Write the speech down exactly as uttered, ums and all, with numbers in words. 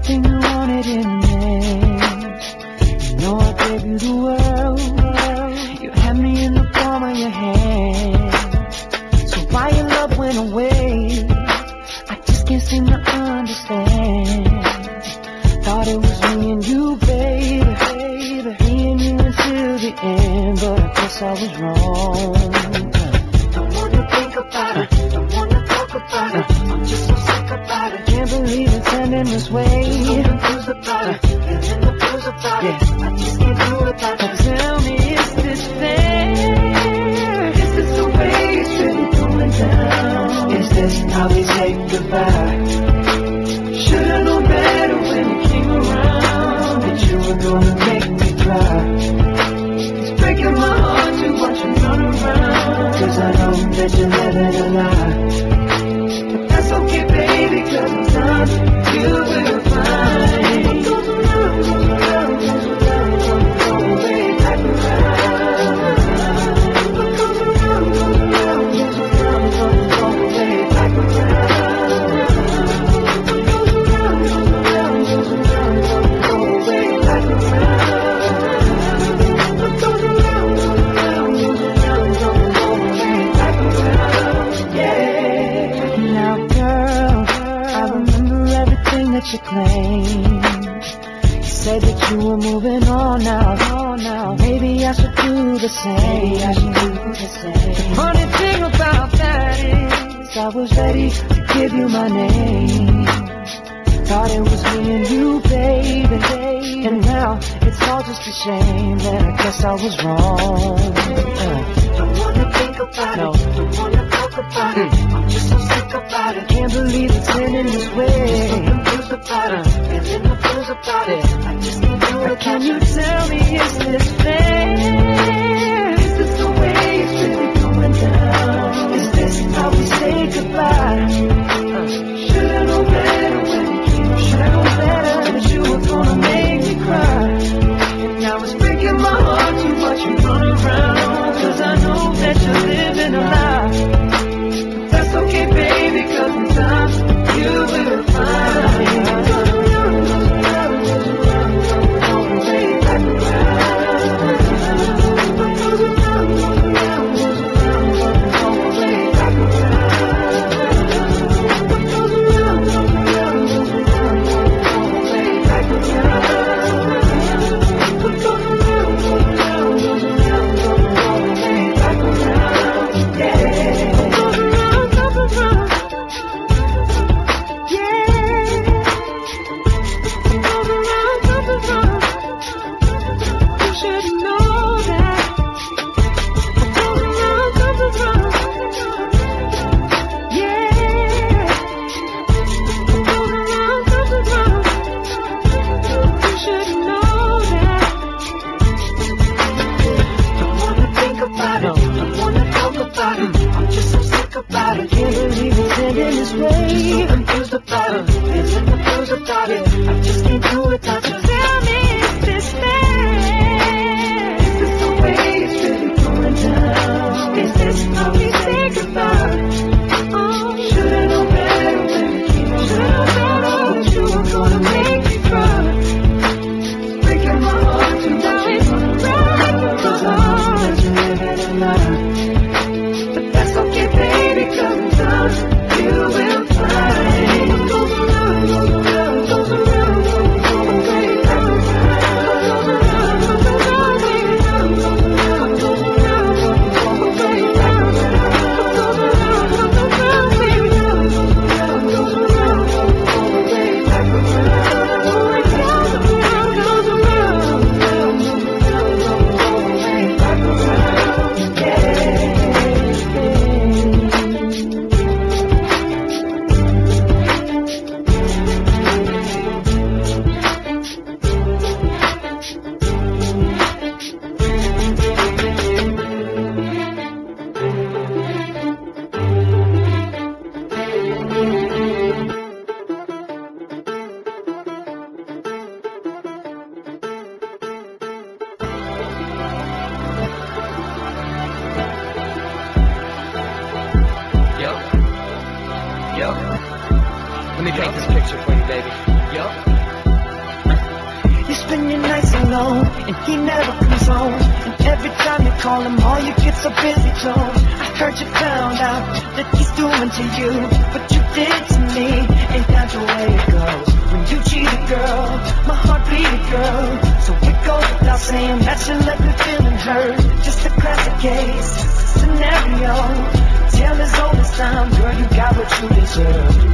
everything you wanted in me. You know I gave you the world. You had me in the palm of your hand. So why your love went away, I just can't seem to understand. Thought it was me and you, baby, baby, me and you until the end, but I guess I was wrong. Don't wanna think about it, don't wanna talk about it. I'm just so sick about it. Can't believe it's ending this way. So confused about it, feeling the blues about it. I just can't do without it. Tell me, is this fair? Is this the way it's really going down? Is this how we say goodbye? Should've known better when you came around, that you were gonna make me cry. It's breaking my heart to watch you run around, cause I know that you're living a lie. But that's okay, baby, cause in time you will find what goes around, goes around, goes around, comes way back around. What goes around, goes around, goes around, comes way back around. What goes around, goes around, goes around, comes way back around. What goes around, goes around, goes around, comes way back around. Yeah. Now, girl, I remember everything that you claimed. You said that you were moving on now, on now. Maybe I should do the same. I should do the same. The funny thing about that is, I was ready to give you my name. Thought it was me and you, baby, and now it's all just a shame. That I guess I was wrong. Uh. Don't wanna think about no. it, don't wanna talk about mm. it. I'm just so sick about it. Can't believe it's ending this way. So confused about it, feeling the blues about it. I just can't do it. Can you tell me, is this fair? Is this the way it's really going down? Is this how we say goodbye? Uh. Should've known better when you came. Should've known better that you were gonna make me cry. And now it's breaking my heart to watch you run around, cause I know that you're living a lie. But that's okay, baby, cause in time you will find. Let me paint this picture for you, baby. Yo. spend your nights alone, and he never comes home. And every time you call him, all you get's a busy tone. I heard you found out that he's doing to you what you did to me. Ain't that the way it goes? When you cheat a girl, my heart bleed, girl. So it goes without saying that you left me feeling hurt. Just a classic case scenario. Tale as old as time, girl, you got what you deserve.